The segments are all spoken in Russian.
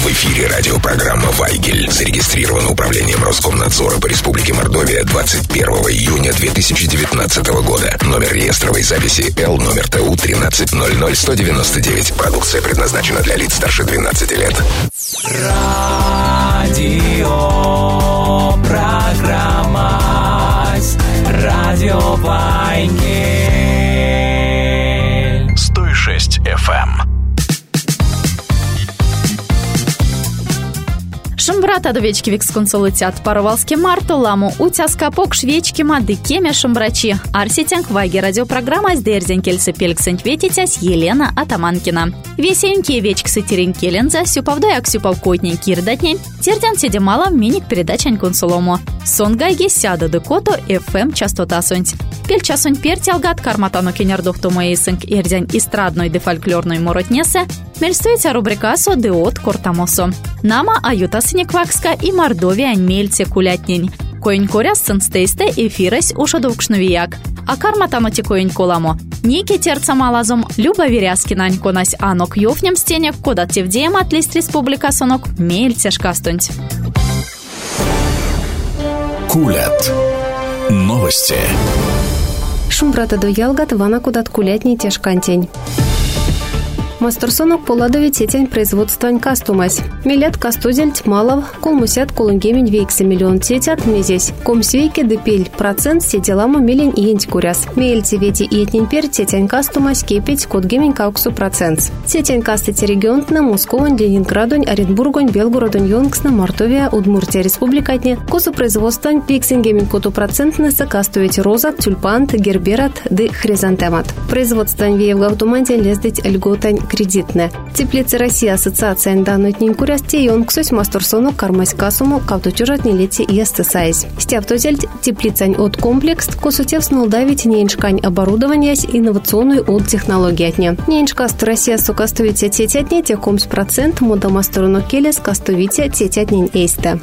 В эфире радиопрограмма «Вайгель». Зарегистрировано управлением Роскомнадзора по Республике Мордовия 21 июня 2019 года. Номер реестровой записи Л номер ТУ 1300199. Продукция предназначена для лиц старше 12 лет. Радиопрограмма «Радио Вайгель». 106 FM. Шумбрата довечки виксконсолитят паровалски марту ламу утяскапок швечки мады кеме шумбрачи. Арситянг вайги радиопрограмма сдерзен кельсы пельксент ветитясь Елена Атаманкина. Весенькие вечксы терен келенза сюпавдаяк сюпавкотнень кирдатнень тердян седемала миник передачань консолому. Сонгайги сяда декото FM частота сонть. Пельчасонь пертялгат карматану кенердохту моейсынг эрдянь эстрадной де фольклорной моротнесе мельстуется рубрикасо деот кортамосо. Нама аюта синеквакска и Мордовия мельце кулятнень. Коень коряс сынстейсте эфирась ушадовкшнувияк. А карматану текоень коламо. Ники терца малазом Люба Веряскинань конась анок ёфнем стенек кода тевдеем отлист республика сонок мельце шкастунть. Кулят. Новости. Шумбрата до ялгат вана кудат кулятней тяжкантень. Мастерсонок поладови тетень производствань кастумась. Милят кастузельть малов, колмусят колунгемень вейксы миллион тетят мезесь. Комсвейке депель процент сетеламу милень иенть куряс. Мельти вети иетнень пер тетень кастумась кепеть кодгемень кауксу процент. Тетень кастете регионтна Московань, Ленинградонь, Оренбургонь, Белгородонь, Йонгсна, Мортовия, Удмуртия республикатне. Косу производствань вейксенгемень коту процентнеса кастуветь роза, тюльпант, герберат, ды хризантемат. Производствань веевгавтуманте лездыть льготань кредитне. Теплица России ассоциация данную тненькуряс тейон ксось мастерсону кармась касуму кавтучужат нелети и эстесайз. Стяптозельть теплицань от комплекс косутев снолдавить нейншкань оборудования инновационную от технологии отне. Нейншкасту Россия сукастовите тетятне те комс процент мода мастерону келес кастовите тетятнень эйсте.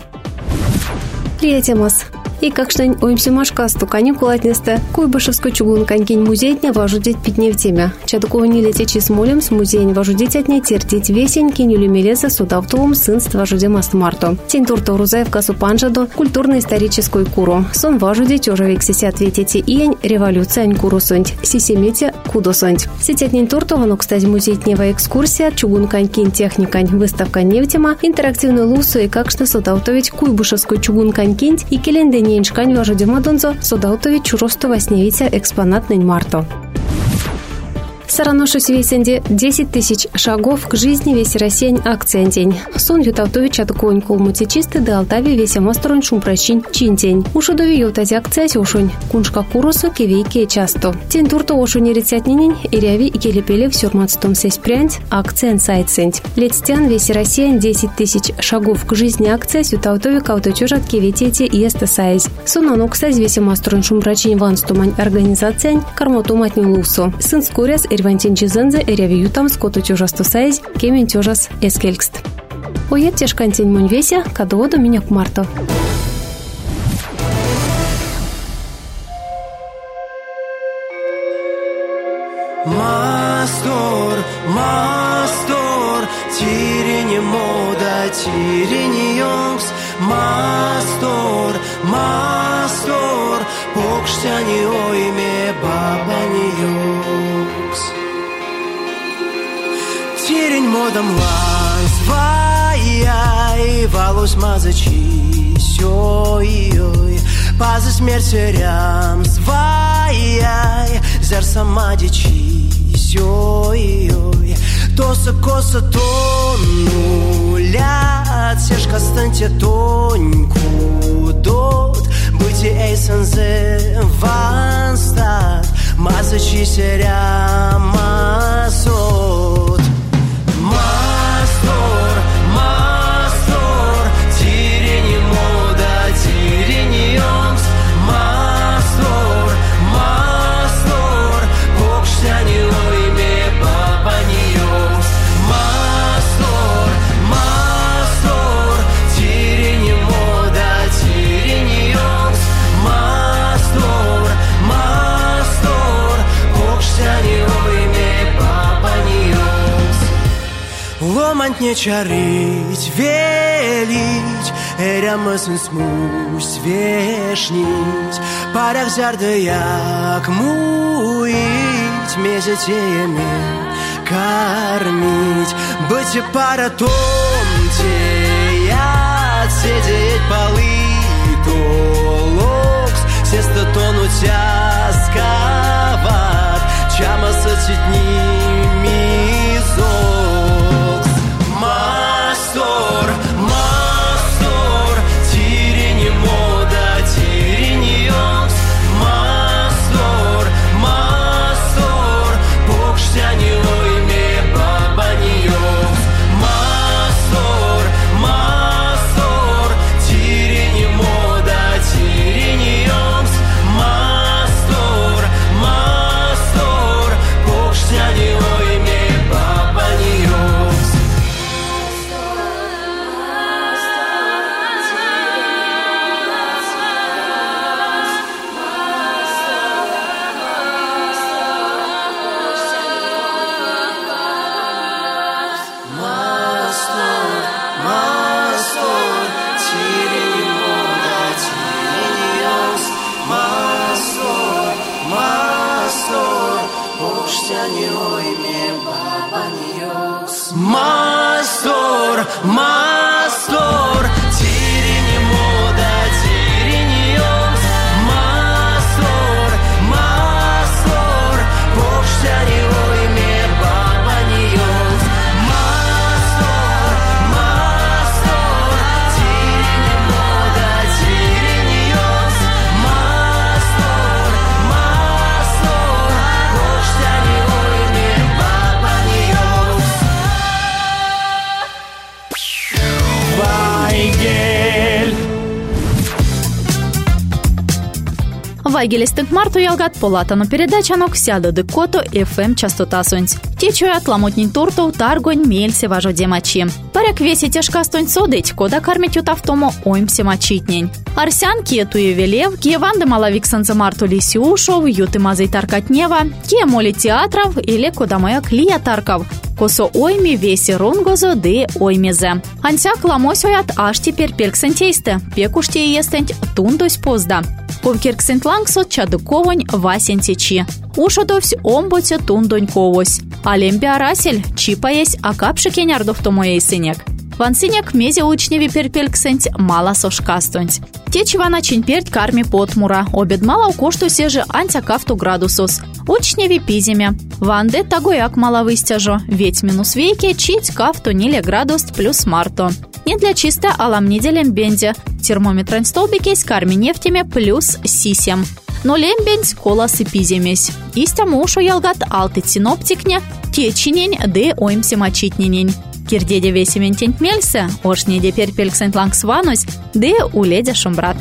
Приятемас. И как что оймсимашкасту каникулатнесте Куйбышевской чугун канькень музейтня вожудить питне в теме. Чадукова не летечи с молем с музейн вожудить отне тердить весень кинюлю мелеза судавтовым сынств вожудемаст марто. Тень турто рузаев касу панжаду культурно-историческую куру. Сон вожудить ожевик сеси ответите иень революция ань куру сонть. Сисемете кудо сонть. Сетятнень туртова, но, кстати, музейтнева экскурсия, чугун канькень техникань, выставка невтема, интерактивную лусу и как что судавтовить Куйбышевскую чугун канькень и келендень Неншкань вожудема донзо содаутови чуросту восневите экспонатный марто. Сараноши свесенде 10 тысяч шагов к жизни весь Россия акция день. Сон ютавтович атакуонь колмути чисты да Алтави весе мастроин шумпращин чин день. Ушудови ютази акция сюшунь. Куншка курусу кивейке часто. Тень турто ошуни рецятнинень иряви и келепеле в сюрматстом сесь прянь акция сайт-сенть. Летстян весь Россия 10 тысяч шагов к жизни акция ютавтови кауточужат кивейтете и эстесайз. Сон аноксаз весе мастроин шумпращин ванстумань организация кармотуматню лусу. Сын скоряс Вантин Чизензе эрявиютам скоту тюжасту сайз кемен тюжас эскелькст. Оед тяжкантень мунь-веся кадоводу миняк марто. Мастор, мастор, тирене мода, тирене йонкс. Мастор, мастор, покштяни ойме бабани йонкс. Тирень модом ланс, вай-яй, валус мазачи, сёй-ой, пазы смерть рям, свай-яй, зер самадичи, сёй-ой, тоса коса тонулят, сешка станьте тоньку дот, быти эйсензе ванстат, мазачи серям масот. Мастор, мастор, тирени мода, тирени йонкс. Мастор, мастор, покштяни ойме бабани йонкс. Мастор, мастор, тирени мода, тирени йонкс. Мастор, мастор, покштяни ойме бабани йонкс. не чарить, велить, Eramazın smuş veșnici, Parях zardı jak muić, Mezetiemi кормить. Быть паратом теять, Сидеть полы толокс, Сесто тонуть асковат, Чама сочить ними зокс. Мастор, мастор, тирени мода, тирени йокс. Мастор, мастор, покштяни ойме баба не йокс. Мастор, мастор, тирени мода, тирени йокс. Мастор, мастор, покштяни ойме баба не йокс. Мастор, мастор, тирени мода, тирени йокс. Мастор, мастор, покштяни ойме баба не йокс. Мастор, мастор, тирени мода, тирени йокс. Мастор, мастор, покштяни ойме баба не йокс. Мастор, мастор, тирени мода, тирени йокс. Мастор, мастор, покштяни ойме баба не йокс. Вайгель. Вайгелістик Марту ялгат полатану передачану ксяду дикото ФМ частота сонць. Течуя отламутнень туртов таргонь мельсе важо демачи. Паряк веси тяжка стонь содыть, кода кармить утавтому оймсе мачитнень. Арсян киетуе велев, кие ванды малавиксанца Марту лисиушов, юты мазай таркатнева, кие моли театров или кода моя клия тарков. Косо ойми веси рунгозо де оймезе. Анся кламосоят аж теперь перксентейсте, пекуште естенть тундось позда. Ковкирксент лангсот чадыковонь васентечи. Ушодовсь омботе тундоньковось. Алембя расель, чипаясь, а капши кенярдов то моей сынек. Ван сынек мезе учневи перпельксент мала сошкастонь. Течива начин перть карми потмура. Обед мала у кошту сежи антя кафту градусос. Учневи пиземе. Ванде тагояк мала выстяжо. Ведь минус вейке чить кафту ниле градус плюс марто. Не для чисто алам неделем бенде. Термометрань столбикесь карми нефтями плюс сисем. Но лембенсь коласы пиземесь. Истяму шо ялгат алты синоптикне, течинень де оймсе мачитненень. Кирдеде весементень мельсе, ошнеде перпельксент лангс ванусь, де уледя шумбрат.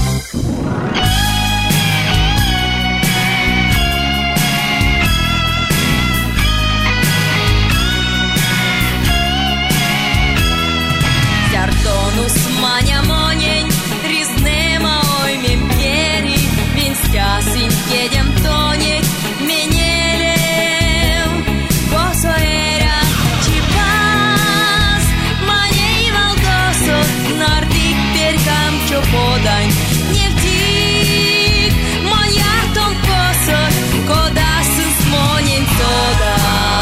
Маня монень, різнема оймім пері, він стясінь єдем тонік, менелем, косоеря, чіпас, маней валдосот, нардик перкам чоподань, не втік, моняртом косот, кодасин смонень тода.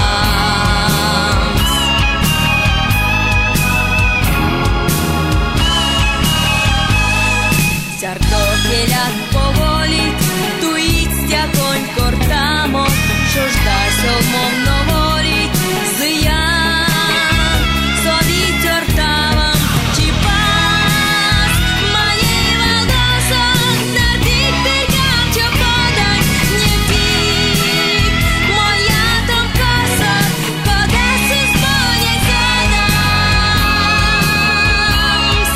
Картофелят поволить, туїться конь кортамо, що ж дасть умовно волить, зиян, собі тортавам, чіпас, маней валдосот, нардик перкам чоподань, не втік, моняртом косот, кодасин смонень задамс.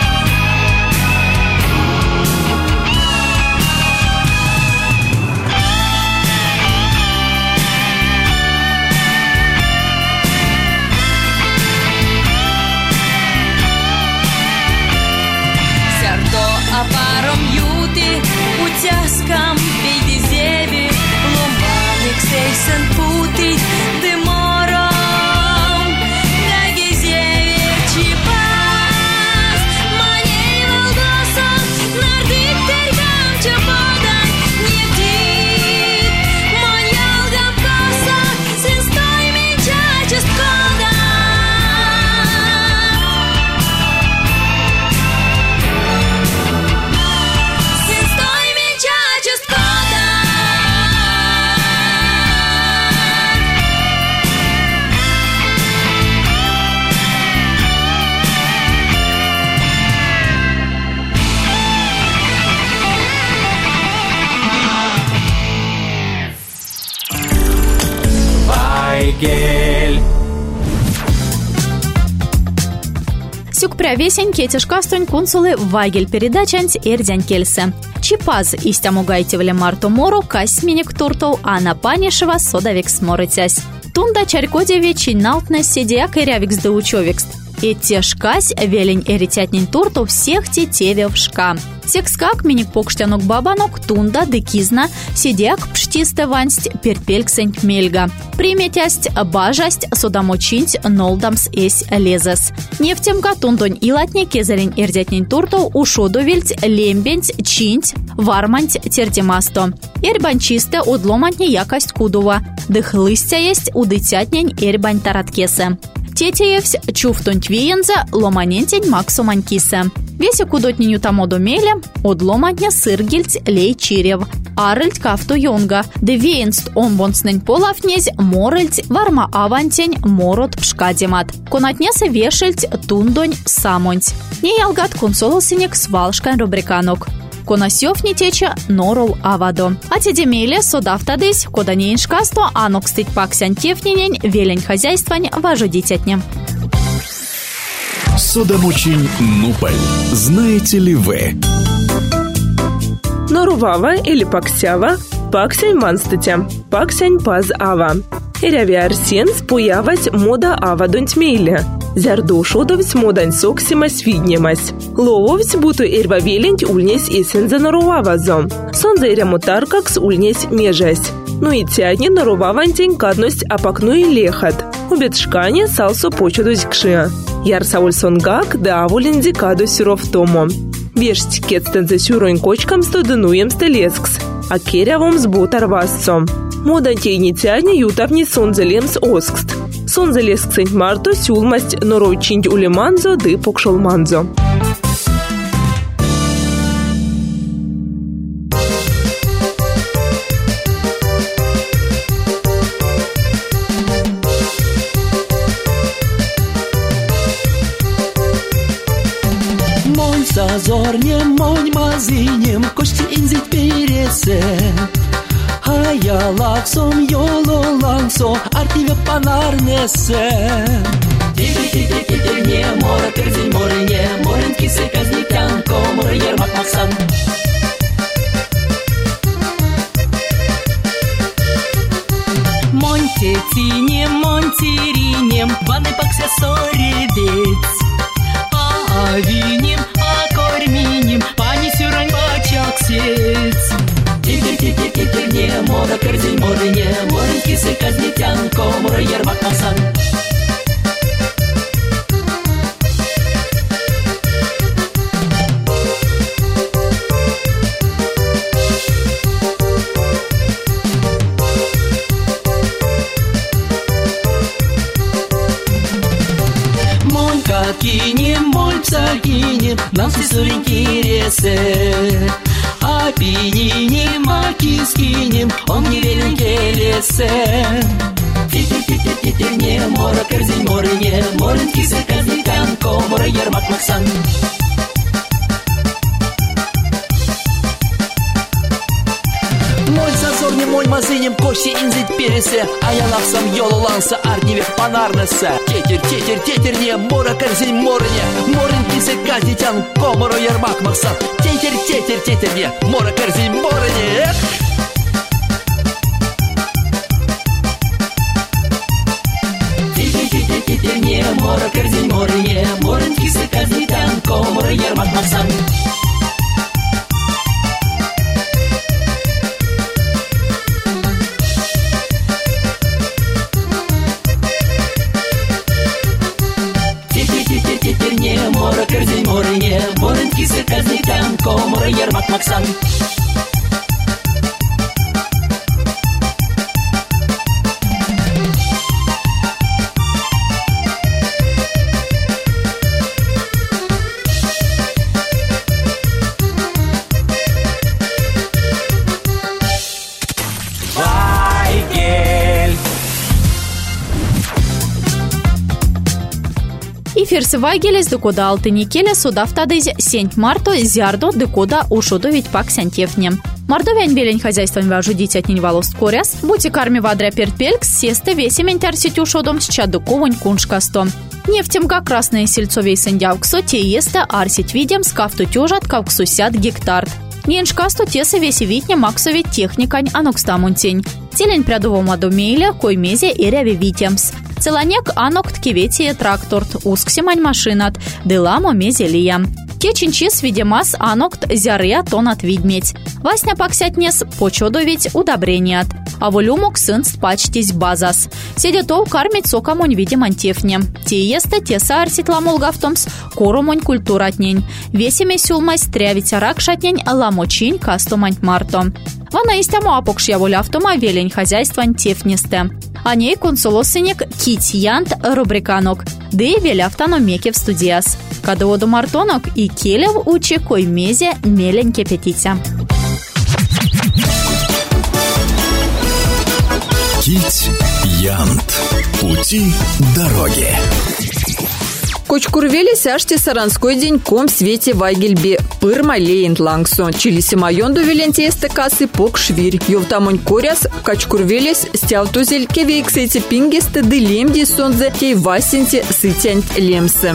А паром юти, утяскам пейди зебі, ломбаник сейсен пути, димором, даги зебі. Вайгель. Сюкпря весень кетишкастонь консулы Вайгель передачанць эрдзянь кельсе. Чипаз истямугайтевле марту мору касьминик туртов, а на панишева содавик сморытясь. Тунда чарькодеве чиналтна седяк и рявикс да учевикс. И тешкась велень эритятнин туртов всех тетевев шка. Секскак миник покштянок бабанок тунда декизна седяк пштисте вансть перпельксень мельга. Приметясть бажасть судамочинть нолдамс эсь лезес. Нефтемка тундонь илатне кезерень эрдятнин туртов ушодовельть лембенть чинть варманть тертимасто. Эрбанчисте удломантне якость кудува. Дыхлыстя есть удытятнень эрбань тараткесе. Тетеевсь чуфтонь твиенза ломанентень максуманькисе. Весе кудотненю тамоду меле одломантня сыргильть лей чирев. Арыльть кафту йонга. Девеенст омбонснень полафнезь морыльть варма авантень морот пшкадемат. Конатнесе вешельть тундонь самонть. Не ялгат консолосинек свалшкань рубриканок. Конасёв не теча норол авадо. А тедемеле содавтадысь, кода не иншкасто, анок стыть паксян тефнинень, велень хозяйствань важудитятне. Судомучень Нуполь. Знаете ли вы? Норувава или паксява, паксянь манстытя, паксянь паз ава. Иряви арсен спуявась мода ава донтмейле. Зярду шодовсь модан соксимась виднемась. Лововсь буту эрва велень ульнесь эсенза норувавазо. Сонза ирямутаркакс ульнесь межась. Ну и тядни норувавантень кадность апакну и лехат. Убет шкане салсо почудусь кшия. Ярсауль сонгак да авулин дикаду сюров тому. Бежть кетстензе сюронь кочкам стодынуем стелескс. А керявом сбутар вассо. Модан тейни тядни ютавни сонзелемс оскст. Сонзелеск Сент-Марто сюлмасть норойчинь улеманзо ды покшолманзо. Монь сазорнем, монь мазинем, кости инзить пересе. А я лаксом, йоло лансо, артиве панарнесе. Тигр, не мора, керзень, море, не, морен, кисы, казнитянко, море, ермак, максан. Монтетинем, монтиринем, ванны пакся соревец. А винем, а корминем, пани сюрань бачак сец. Тигр, не мора, керзень, море, не, морен, кисы, казнитянко, море, ермак, максан. Кинем, моль псалгинем, нам все суреньки ресе. А пининем, а кискинем, он не велен келесе. Титер, не мора, керзень, море, не, морен, кисы, казнитянко, море, ермак, максан. Моль сазорнем, моль мазынем, кости инзит пересе. А я лапсам йоло ланса, артневе панарнеса. Тетер, не мора, керзень, море, не, морен, кисы, казнитянко, море, ермак, максан. Тетер, не мора, керзень, море, не. Титер, не мора, керзень, море, не, морен, кисы, казнитянко, море, ермак, максан. Не мора, керзень, море, не, морен, кисы, казнитянко, море, ермак, максан. И фирсы вайгелес декуда алтыникеля судавтадыз сенть марто зярдо декуда ушудовить пак сентефнем. Мордовян белень хозяйством важудить от нинвалост коряс, бути карми вадря пертпельк, сесте весемень тарсить ушодом с чадуковонь куншкастом. Нефтемка красное сельцовей сендявксо те еста арсить видим скафту тюжат кавксу сят гектар. Неншкасту теса весевитня максове техникань анокстамунтень. Телень прядовому домейле коймезе и ряви витемс. Целанек анок ткеветие тракторт, усксимань машинат, деламо мезелия. Кеченчис видимас анокт зяря тонат видметь. Васня паксятнес почодовить удобреният. А волюмок сынст пачтись базас. Седетов кармить сокамонь видимань тефне. Те есте теса арсит ламолгавтомс, корумонь культуратнень. Весеме сюлмась трявить арак шатнень ламочинь кастомань марто. Вана истямо апокшья волявтома велень хозяйствань тефнесте. А ней консулосынек китьянт рубриканок. Дэ велявтано меке в студиас. Кадоду мартонок и келев учи коймезе меленьке петитя. Кить-янт. Пути дороги. Кочкурвели сяшти саранской деньком свете вайгельбе пырма лейн лангсон. Чилиси майонду велентесте касы пок швирь. Йовтамонь коряс качкурвелес стявтузель кевейксете пингесте дылемди сонзе кей васенте сытянт лемсе.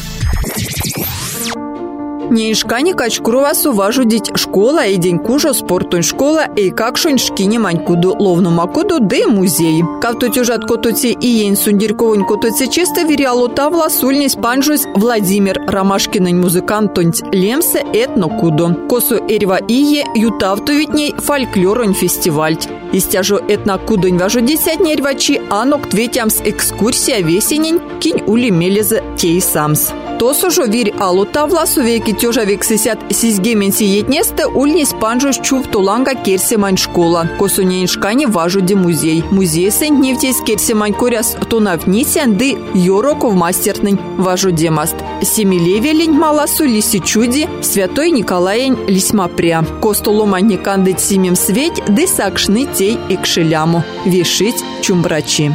Неишкани качкурвасу важудить школа и день кужо спортун школа и какшонь шкине манькуду ловну макуду де музей. Кавто тюжат кототе и ень сундирковонь кототе чисто вериалута власульнись панжусь Владимир Ромашкинень музыкантонть лемсе этнокуду. Косу эрва ие ютавтовитней фольклоронь фестивальть. Истяжу этнокудонь важудить отнервачи анок тветямс экскурсия весенень кинь ули мелезе кей самс. Тосужо вирь алута власу веки тёжа вексисят сизгеменси етнесте ульнись панжуш чув туланга керсемань школа. Косунейшкани важуди музей. Музей сент нефтейс керсемань коряс тунавнисян ды йороков мастертнень важудемаст. Семилевелень маласу лисичуди святой Николаень лисьмапря. Костоломань кандыть симем светь ды сакшны тей икшеляму. Вешить чумбрачи.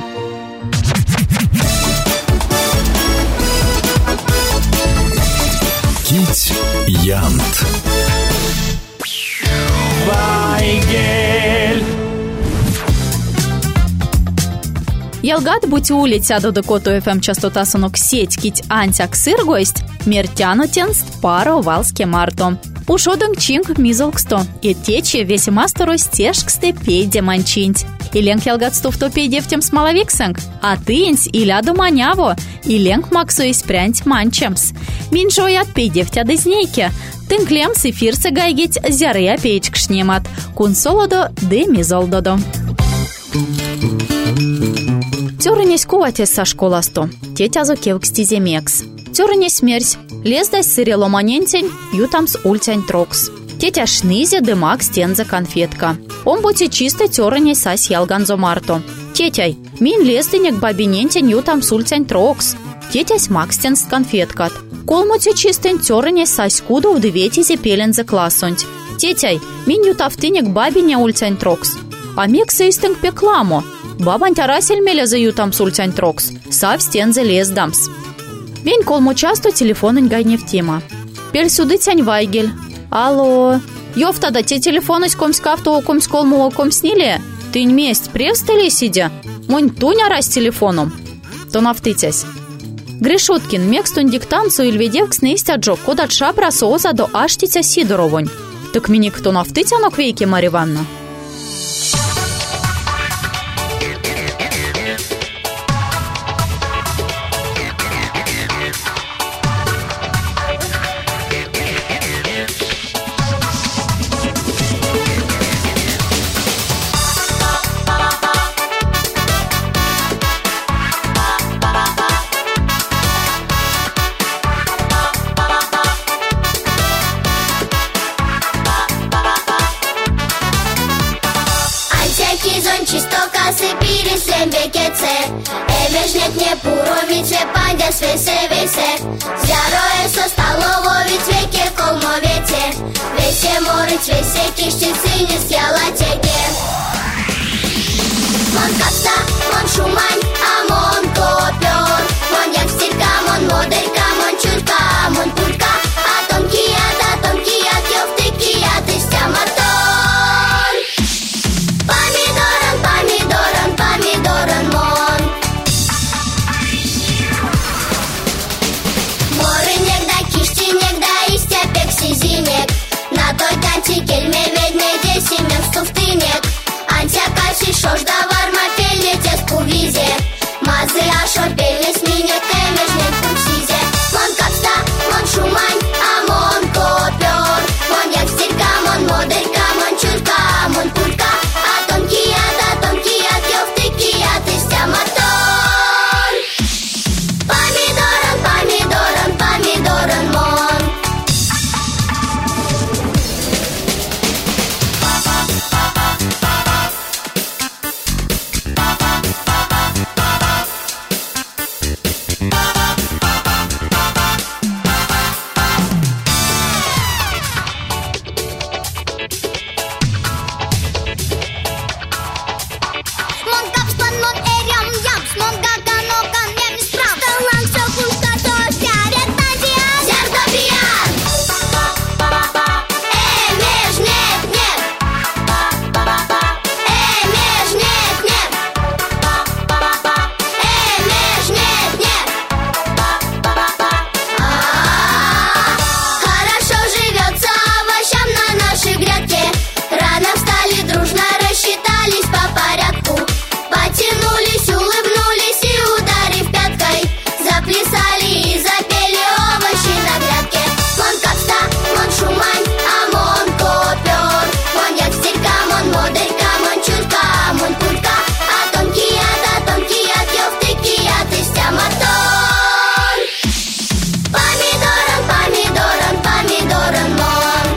Кить-янт. Вайгель. Ялгат бутиули тяду декоту ФМ частота сонок сеть кить антяк сыргость мертянутенст паро валске марто. Ушодың чинг мизолксто и тече весема старой стежксте пейде манчинть. И ленг ялгатстов то пейдевтем смоловиксанг, а тынсь и ляду маняво, и ленг максу и спрянть манчемс. Минжоят пейдевтя дезнейке, тынклемс и фирсы гайгить зяря пейчк шнемат, кунсолодо де мизолдодо. Тёрынесь куватес со школасто, тетязу кевкстиземекс. Тёрынесь смерть, лездась сырело манентень, ютамс ультянь трокс. Тетя шнызе дымак стенза конфетка. Он бути чисто тёрынесь сась ялганзо марто. Тетяй, мин лездынек бабинентень ютамс ультянь трокс. Тетясь макстенс конфеткат. Колмути чистен тёрынесь сась куду в двете пелензе классонть. Тетяй, мин ютавтынек бабиня ультянь трокс. А мекса истынк пекламо. Бабань тарасель мелезе ютамс ультянь трокс. Сав стензе лездамс. Вень колму часто телефонынь гайневтема. Пель суды тянь вайгель. Алло. Ёвтада те телефонысь комскавто комс колму комсниле. Тынь месть превстали сидя. Монь туня раз телефоном. То нафтытясь. Гришуткин мекстун диктанцу ильведевкс неистяджок кодат шапра сооза до аштитя Сидоровонь. Так мне кто нафтытя ноквейке Марья Ивановна? Вешнетне пуровице падя свесе. Зяроє со столовові цвеке колмовете. Весе морить, весе кишчицы не съела теге. Мон капса, мон шумань, а мон копер. Мон як стирка, мон мода. Хорошо ж давар мапельне теску визе. Мазы ашо пельне смене темежне курсизе. Мон капста, мон шумань, а мон копер. Мон як стирка, мон моделька, мон чурка, мон пулька. А тонкий ад, ёвтыкий ад, истя мотор. Помидоран, помидоран, помидоран, мон. Мон капстан, мон эрям ямс, мон гаганокан немис прам. Талант все кушка сося, ретантия, зердобиян. Меж нет, нет. Меж нет, нет. Меж нет, нет. Хорошо живется овощам на нашей грядке. Рано встали, дружно рассчитались по порядку. Потянулись, улыбнулись и, ударив пяткой, заплясали и запели овощи на грядке. Мон капста, мон шумань, а мон копер. Мон як стирка, мон моделька, мон чурка, мон пулька. А тонкий ад, ёвтыкий ад, истя мотор. Помидоран, помидоран, помидоран, мон.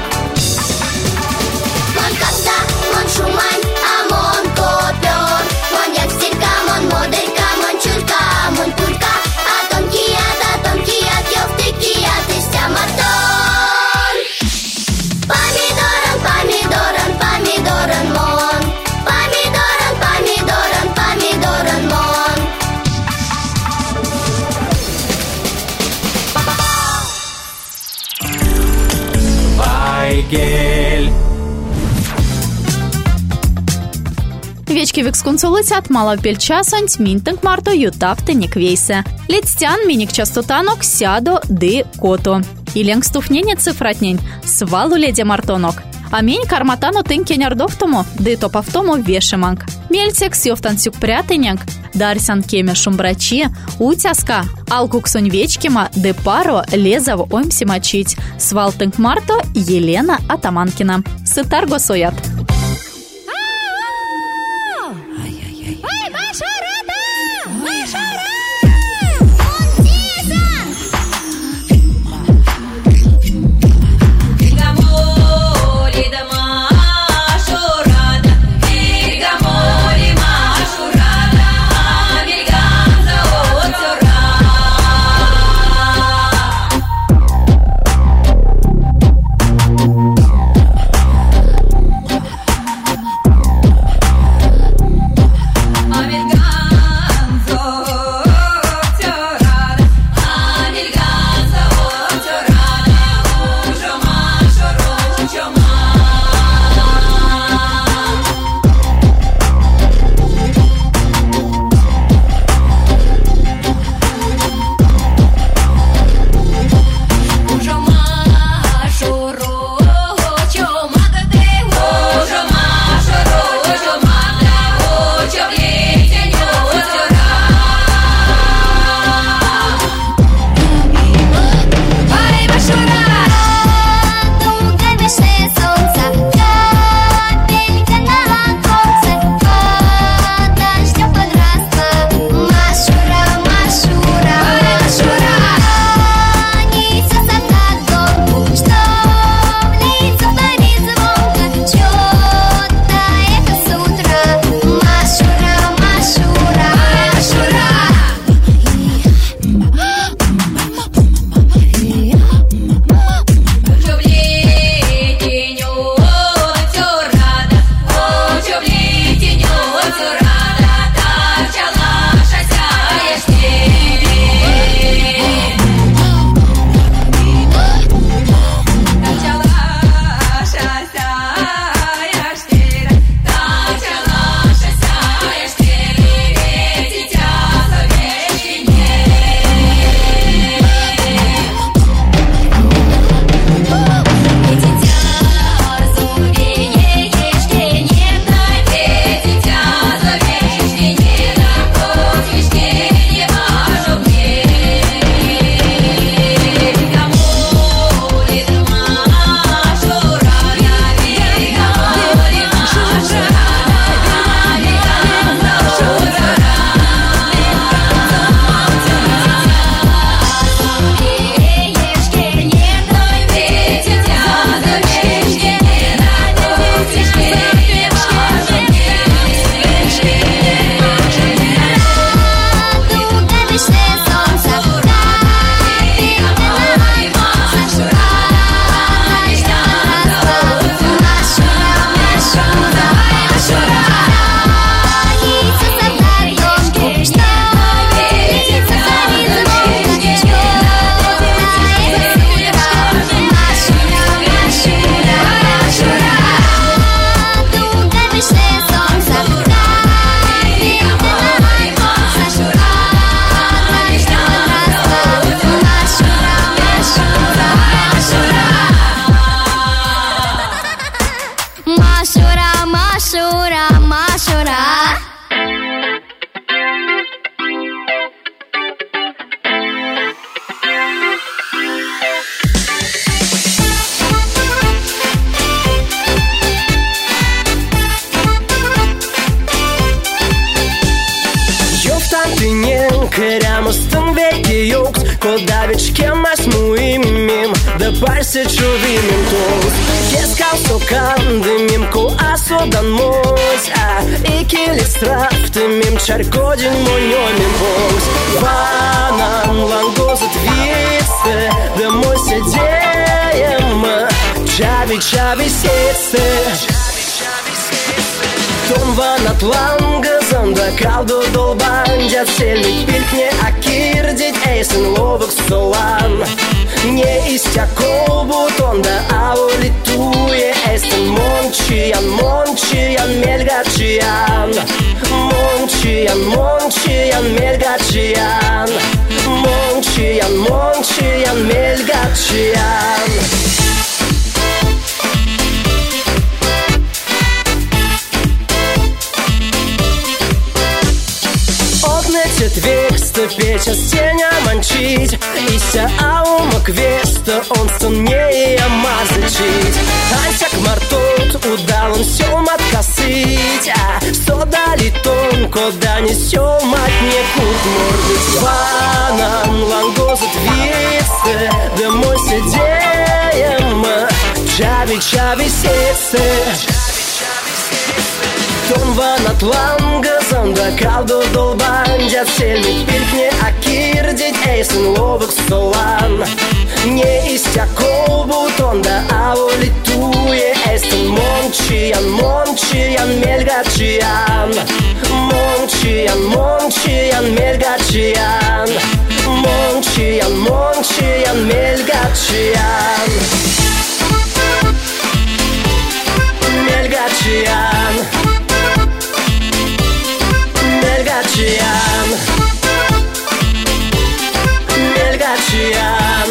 Мон капста, мон шумань, а мон копер. Мон як стирка, мон моделька, мон чурка, мон пулька. А тонкий ад, ёвтыкий ад, истя мотор. Помидоран, помидоран, помидоран, мон. Помидоран, помидоран, помидоран, мон. Вайгель. Вечки викскунцолицят мала пельчасонь мінтинг марто ютавте ніквейсе. Лецтян мінік частотанок сядо ди кото. Іленг стуфнені цифратнень свалу леде мартонок. Амінь карматану тинкенярдохтому ди топавтому вешеманг. Мельцек сьофтансюк прятинянг. Дарсян кеме шумбрачи, утяска, алкуксонь вечкима ди паро лезав оймси мочить. Свалтинг марто Елена Атаманкина. Сытарго соят. Kodavečke mes muimim, dabar sičiuvimim tus. Kieskausto kandimim, ko asodan mus, iki listraftimim, čarkodin monjomim bus. Vanam langos atvysti, damo sėdėjim, čavi sėsti. Tom van at langas, anda kaldo dolbandžiat, sėlnik pilknė akirdit, eisin lovuk stolan. Не истякол бутон, да аулитуе, eisin mončijan, melgačijan. Mončijan, melgačijan. Mončijan, melgačijan. Четверста печа стеня манчить, ися аума квеста, он стоннее мазачить. Ансяк мартот удал он сёмат косыть, сто дали тонко, да не сёмат не кут мордыть. Ванам лангозат висты, да мы сидеем, чави сесты. Tom van at langas, anda kaldo dolbandžiat, sėlnik pilknė akirdit, eisin lovuk stolan. Не истякол бутон, да аулитуе, eisin mončijan, melgačijan. Mončijan, melgačijan. Mončijan, melgačijan. Melgačijan. Melgačijan.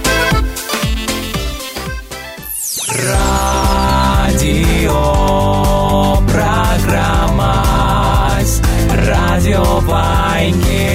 Радио, программа Радио Вайгель.